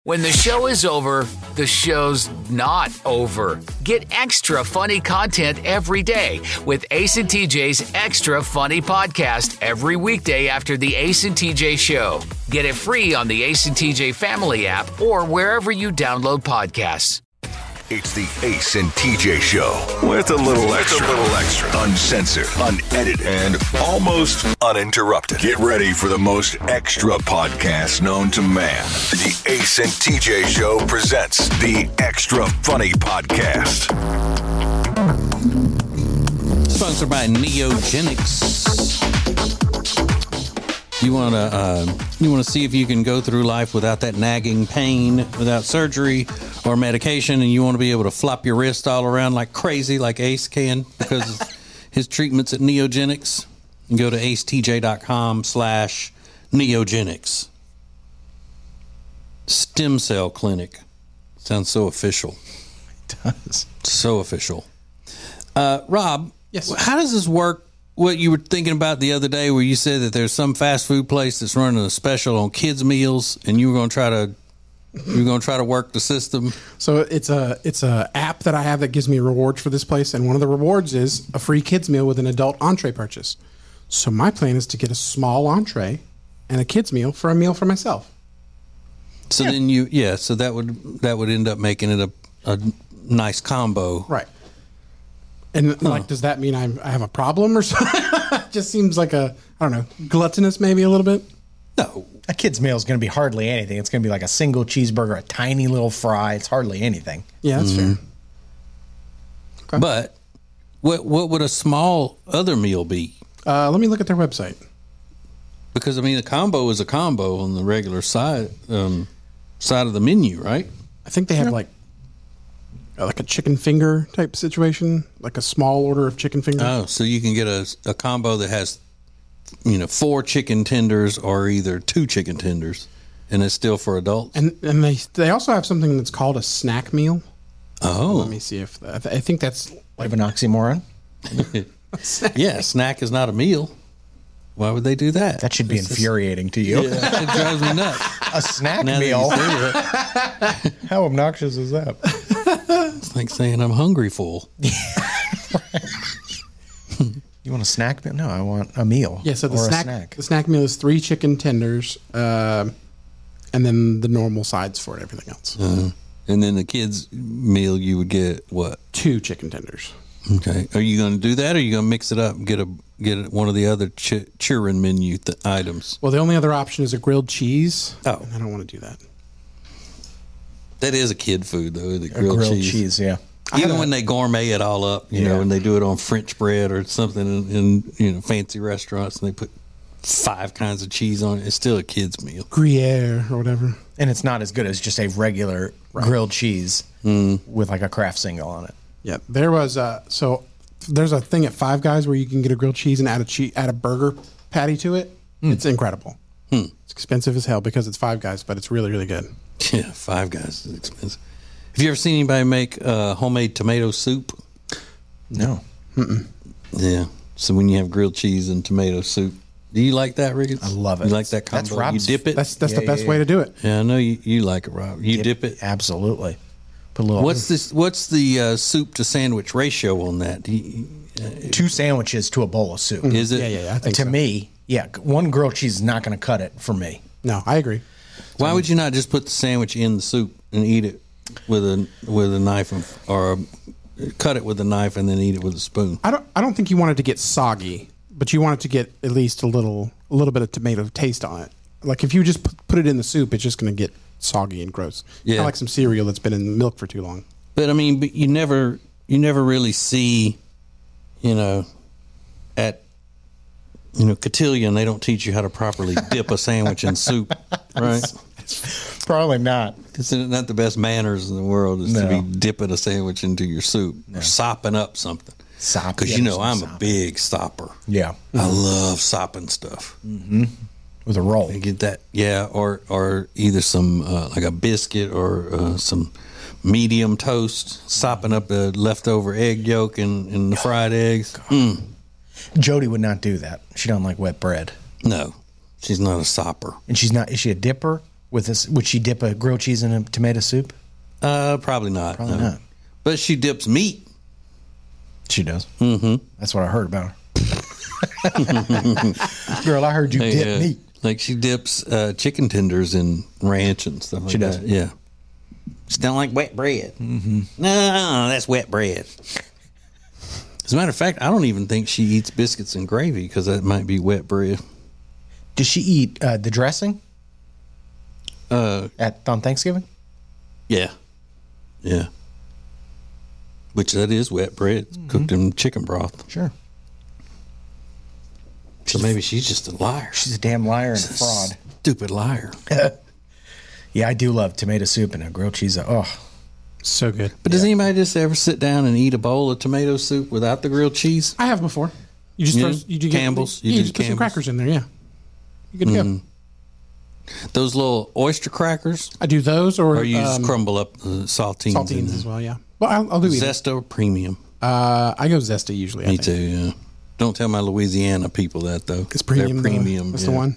When the show is over, the show's not over. Get extra funny content every day with Ace and TJ's Extra Funny Podcast every weekday after the Ace and TJ Show. Get it free on the Ace and TJ Family app or wherever you download podcasts. It's the Ace and TJ Show with a little extra. Uncensored, unedited, and almost uninterrupted. Get ready for the most extra podcast known to man. The Ace and TJ Show presents the Extra Funny Podcast. Sponsored by Neogenics. You want to see if you can go through life without that nagging pain, without surgery or medication, and you want to be able to flop your wrist all around like crazy, like Ace can, because his treatment's at Neogenics. You go to acetj.com/Neogenics. Stem Cell Clinic. Sounds so official. It does. So official. Rob, yes. How does this work? What you were thinking about the other day, where you said that there's some fast food place that's running a special on kids' meals, and you were going to try to work the system. So it's a app that I have that gives me rewards for this place, and one of the rewards is a free kids meal with an adult entree purchase. So my plan is to get a small entree and a kids meal for a meal for myself. So then so that would end up making it a nice combo, right? And does that mean I have a problem or something? It just seems like gluttonous maybe a little bit. No, a kid's meal is going to be hardly anything. It's going to be like a single cheeseburger, a tiny little fry. It's hardly anything. Yeah, that's fair. Okay. But what would a small other meal be? Let me look at their website. Because a combo is a combo on the regular side of the menu, right? I think they have like a chicken finger type situation, like a small order of chicken fingers. Oh, so you can get a combo that has 4 chicken tenders or either 2 chicken tenders, and it's still for adults. And they also have something that's called a snack meal. Oh, let me see if I think that's like an oxymoron. Yeah, snack is not a meal. Why would they do that? That should be infuriating to you. Yeah, it drives me nuts. A snack meal. How obnoxious is that? It's like saying I'm hungry full. You want a snack meal? No, I want a meal. Yeah, so the snack meal is 3 chicken tenders, and then the normal sides for it, everything else. And then the kids' meal, you would get what? 2 chicken tenders. Okay. Are you going to do that, or are you going to mix it up and get one of the other children menu items? Well, the only other option is a grilled cheese. Oh, I don't want to do that. That is a kid food, though. The grilled cheese, yeah. Even when they gourmet it all up, you know, and they do it on French bread or something in fancy restaurants, and they put 5 kinds of cheese on it, it's still a kid's meal. Gruyere or whatever. And it's not as good as just a regular grilled cheese with like a Kraft single on it. Yeah, there was there's a thing at Five Guys where you can get a grilled cheese and add a burger patty to it. It's incredible. It's expensive as hell because it's Five Guys, but it's really, really good. Yeah, Five Guys is expensive. Have you ever seen anybody make homemade tomato soup? No. Yeah. So when you have grilled cheese and tomato soup, do you like that, Ricketts? I love it. You like that combo? That's Rob's, you dip it? That's the best way to do it. Yeah, I know you like it, Rob. You dip it? Absolutely. Put a little. What's the soup to sandwich ratio on that? 2 sandwiches to a bowl of soup. Is it? Yeah. I think to so. me, one grilled cheese is not going to cut it for me. No, I agree. Why would you not just put the sandwich in the soup and eat it with a knife or cut it with a knife and then eat it with a spoon? I don't think you want it to get soggy, but you want it to get at least a little bit of tomato taste on it. Like if you just put it in the soup, it's just going to get soggy and gross. Yeah, kind of like some cereal that's been in milk for too long. But you never really see, at Cotillion, they don't teach you how to properly dip a sandwich in soup, right? Probably not. It's not the best manners in the world is to be dipping a sandwich into your soup or sopping up something. Because I'm a big sopper. Yeah, I love sopping stuff. Mm-hmm. With a roll. You get that, yeah, or either some like a biscuit or some medium toast, sopping up the leftover egg yolk and the fried eggs. Jody would not do that. She don't like wet bread. No, she's not a sopper. And she's not. Is she a dipper With this, would she dip a grilled cheese in a tomato soup? Probably not. Probably no. not. But she dips meat. She does. Mm-hmm. That's what I heard about her. Girl, I heard you dip meat. Like she dips chicken tenders in ranch and stuff like She does. that. Yeah. It's not like wet bread. Mm-hmm. No, that's wet bread. As a matter of fact, I don't even think she eats biscuits and gravy because that might be wet bread. Does she eat the dressing on Thanksgiving? Yeah. Yeah. Which that is wet bread cooked in chicken broth. Sure. So maybe she's just a liar. She's a damn liar and a fraud. Stupid liar. Yeah, I do love tomato soup and a grilled cheese. Oh, So good. But does anybody just ever sit down and eat a bowl of tomato soup without the grilled cheese? I have before. You just Yeah. throw you do get, Campbell's? You You do just put some Campbell's? crackers in there. Yeah, you good to go. Those little oyster crackers? I do those or Or you just crumble up the saltines? in saltines there? as well. Yeah, well I'll do either. Zesto Premium. I go Zesta usually. I Me think. too, yeah. Don't tell my Louisiana people that, though. It's premium. They're premium. That's yeah. the one.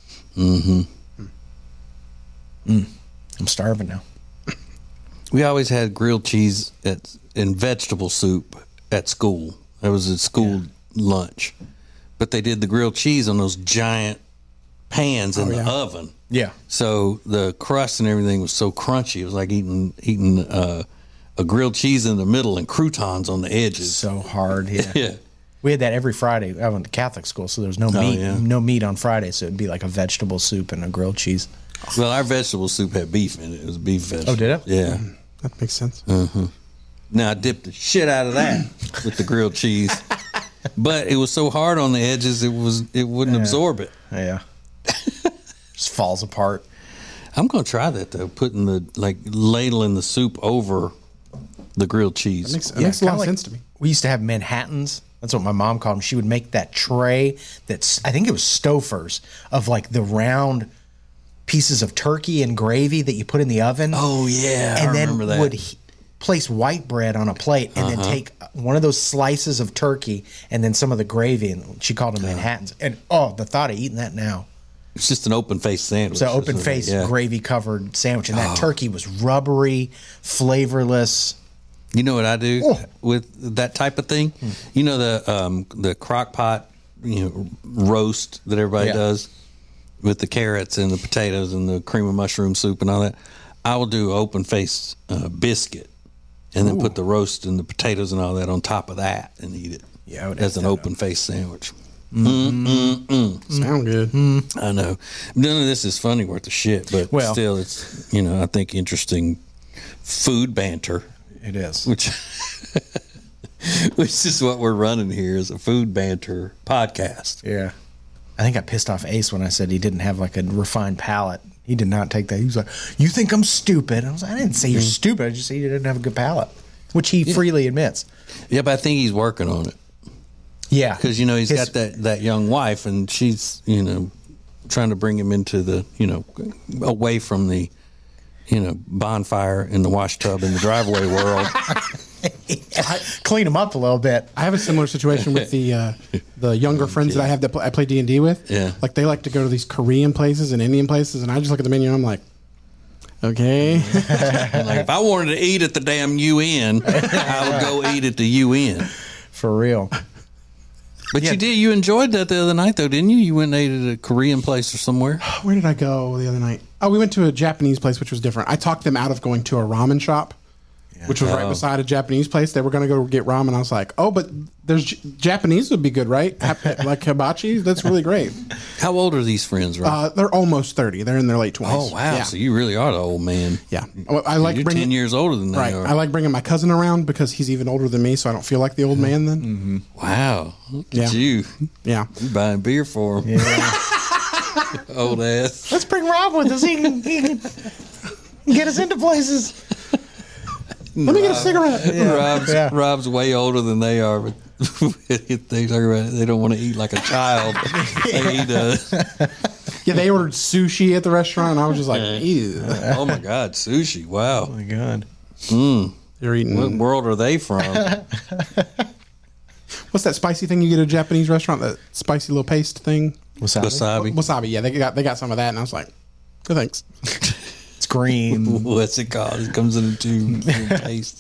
I'm starving now. We always had grilled cheese and vegetable soup at school. That was at school lunch. But they did the grilled cheese on those giant pans in the oven. Yeah. So the crust and everything was so crunchy. It was like eating a grilled cheese in the middle and croutons on the edges. So hard. Yeah. Yeah. We had that every Friday. I went to Catholic school, so there was no meat. yeah. No meat on Friday, so it'd be like a vegetable soup and a grilled cheese. Well, our vegetable soup had beef in it. It was beef vegetable. Oh, did it? Yeah. That makes sense. Now I dipped the shit out of that with the grilled cheese, but it was so hard on the edges it wouldn't absorb it. Yeah. Just falls apart. I'm gonna try that though, putting ladling the soup over the grilled cheese. That makes a lot kinda of like- sense to me. We used to have Manhattans. That's what my mom called them. She would make that tray that's, I think it was Stouffer's, of like the round pieces of turkey and gravy that you put in the oven. Oh yeah, and I then remember that. would place white bread on a plate and then take one of those slices of turkey and then some of the gravy, and she called them Manhattans. And the thought of eating that now. It's just an open face sandwich. It's an open face gravy covered sandwich, and that turkey was rubbery, flavorless. You know what I do Oh. with that type of thing? You know the crock pot, roast that everybody Yeah. does with the carrots and the potatoes and the cream of mushroom soup and all that. I will do open face biscuit, and then put the roast and the potatoes and all that on top of that and eat it. Yeah, I would as eat an that open face sandwich. Sound good. I know none of this is funny worth a shit, but Well- still, it's I think interesting food banter. It is. Which is what we're running here, is a food banter podcast. Yeah. I think I pissed off Ace when I said he didn't have like a refined palate. He did not take that. He was like, "You think I'm stupid?" I was like, "I didn't say you're stupid. I just said you didn't have a good palate," which he freely admits. Yeah, but I think he's working on it Yeah, because he's got that young wife, and she's trying to bring him into the away from the bonfire in the wash tub in the driveway world. clean him up a little bit. I have a similar situation with the younger friends that I have that I play D&D with. Yeah. Like they like to go to these Korean places and Indian places, and I just look at the menu and I'm like, okay. Like if I wanted to eat at the damn UN, I would go eat at the UN. For real. But you enjoyed that the other night though, didn't you? You went and ate at a Korean place or somewhere. Where did I go the other night? Oh, we went to a Japanese place, which was different. I talked them out of going to a ramen shop, which was right beside a Japanese place. They were going to go get ramen. I was like, oh, but there's Japanese would be good, right? Like hibachi. That's really great. How old are these friends, right? They're almost 30. They're in their late 20s. Oh wow! Yeah. So you really are the old man. Yeah. I like You're bringing 10 years older than they right. are. I like bringing my cousin around because he's even older than me, so I don't feel like the old man then. Wow! Look Yeah. at you. Yeah. You buying beer for him? Yeah. Old ass. Let's bring Rob with us. He can get us into places. Let me get a cigarette. Rob's way older than they are, but they talk about they don't want to eat like a child. They eat Yeah, they ordered sushi at the restaurant, and I was just like, ew. oh my god, sushi! Wow. Oh my God. You're eating. What world are they from? What's that spicy thing you get at a Japanese restaurant? That spicy little paste thing? Wasabi. Wasabi. Wasabi. Yeah, they got some of that, and I was like, Oh, thanks. It's green. What's it called? It comes in a tube paste.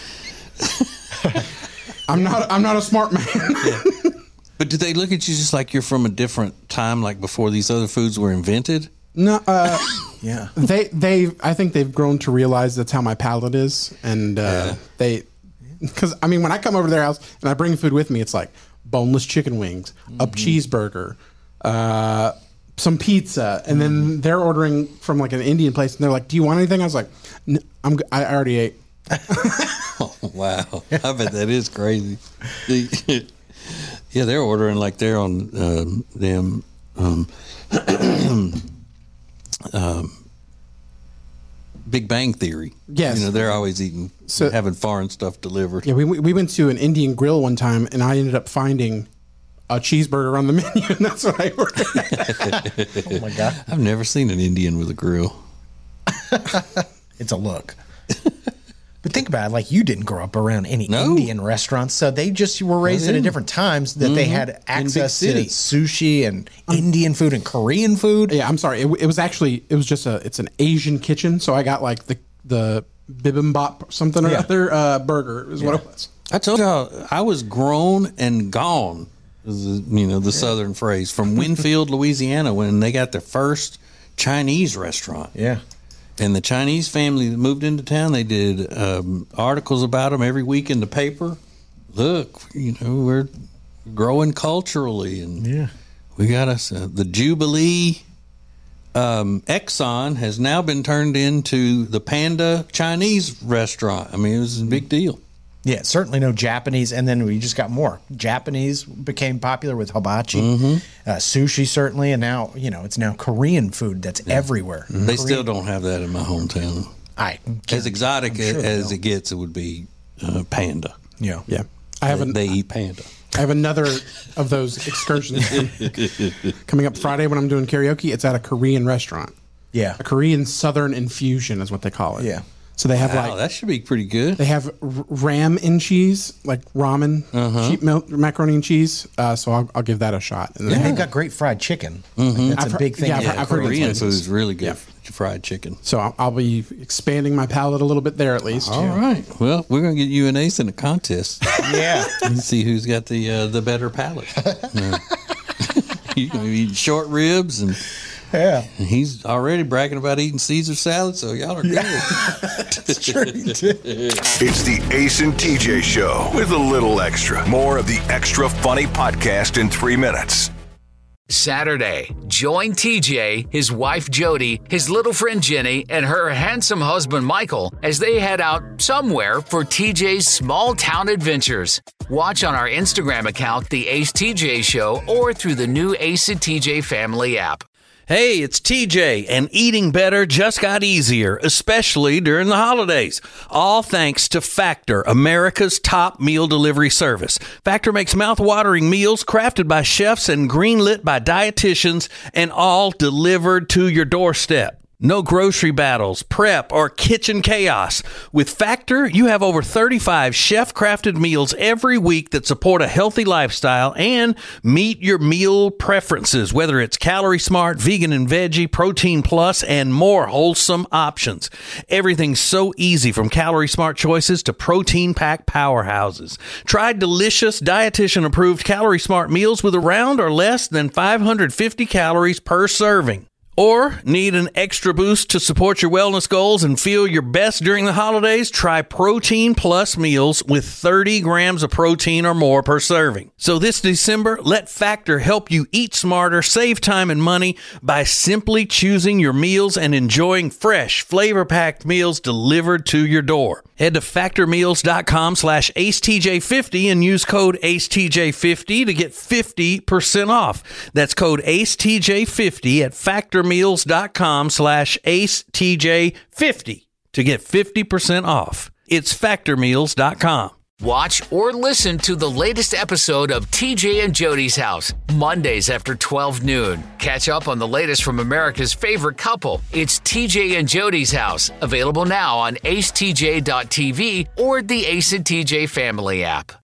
I'm not a smart man. Yeah. But do they look at you just like you're from a different time, like before these other foods were invented? No, Yeah. I think they've grown to realize that's how my palate is, and because I mean, when I come over to their house and I bring food with me, it's like boneless chicken wings, a cheeseburger, some pizza, and then they're ordering from like an Indian place, and they're like, "Do you want anything?" I was like, I already ate." Oh, wow. I bet that is crazy. Yeah, they're ordering like they're on them Big Bang Theory. Yes. You know, they're always eating, having foreign stuff delivered. Yeah, we went to an Indian grill one time, and I ended up finding a cheeseburger on the menu, and that's what I ordered. Oh my God. I've never seen an Indian with a grill. It's a look. But think about it, like you didn't grow up around any No. Indian restaurants, so they just were raised at different times that they had access to cities. sushi and Indian food and Korean food. Yeah, I'm sorry. It was just it's an Asian kitchen, so I got like the bibimbap something or other burger is what it was. I told y'all I was grown and gone, is the Southern phrase, from Winfield, Louisiana, when they got their first Chinese restaurant. Yeah. And the Chinese family that moved into town, they did articles about them every week in the paper. Look, we're growing culturally, and we got us the Jubilee Exxon has now been turned into the Panda Chinese restaurant. I mean, it was a big deal. Yeah, certainly no Japanese, and then we just got more. Japanese became popular with hibachi, sushi certainly, and now it's now Korean food that's everywhere. They still don't have that in my hometown. As exotic as it gets, it would be Panda. Yeah. They eat Panda. I have another of those excursions coming up Friday when I'm doing karaoke. It's at a Korean restaurant. Yeah. A Korean Southern infusion is what they call it. Yeah. So they have that should be pretty good. They have ram and cheese, like ramen, sheep milk, macaroni and cheese. So I'll give that a shot. And And they've got great fried chicken. Like, that's a big thing. Yeah, I've heard Korean it's food is really good. Fried chicken. So I'll be expanding my palate a little bit there at least. All right. Well, we're going to get you and Ace in a contest. Yeah. And see who's got the better palate. You're going to eat short ribs, and he's already bragging about eating Caesar salad, so y'all are good. That's true. It's the Ace and TJ Show with a little extra. More of the Extra Funny podcast in 3 minutes. Saturday, join TJ, his wife Jody, his little friend Jenny, and her handsome husband Michael as they head out somewhere for TJ's small town adventures. Watch on our Instagram account, The Ace TJ Show, or through the new Ace and TJ family app. Hey, it's TJ, and eating better just got easier, especially during the holidays. All thanks to Factor, America's top meal delivery service. Factor makes mouth-watering meals crafted by chefs and greenlit by dietitians, and all delivered to your doorstep. No grocery battles, prep, or kitchen chaos. With Factor, you have over 35 chef-crafted meals every week that support a healthy lifestyle and meet your meal preferences, whether it's Calorie Smart, vegan and veggie, Protein Plus, and more wholesome options. Everything's so easy, from Calorie Smart choices to protein-packed powerhouses. Try delicious, dietitian-approved Calorie Smart meals with around or less than 550 calories per serving. Or need an extra boost to support your wellness goals and feel your best during the holidays? Try Protein Plus meals with 30 grams of protein or more per serving. So this December, let Factor help you eat smarter, save time and money by simply choosing your meals and enjoying fresh, flavor-packed meals delivered to your door. Head to factormeals.com/AceTJ50 and use code AceTJ50 to get 50% off. That's code AceTJ50 at factormeals.com/AceTJ50 to get 50% off. It's factormeals.com. Watch or listen to the latest episode of TJ and Jody's House, Mondays after 12 noon. Catch up on the latest from America's favorite couple. It's TJ and Jody's House, available now on acetj.tv or the Ace and TJ family app.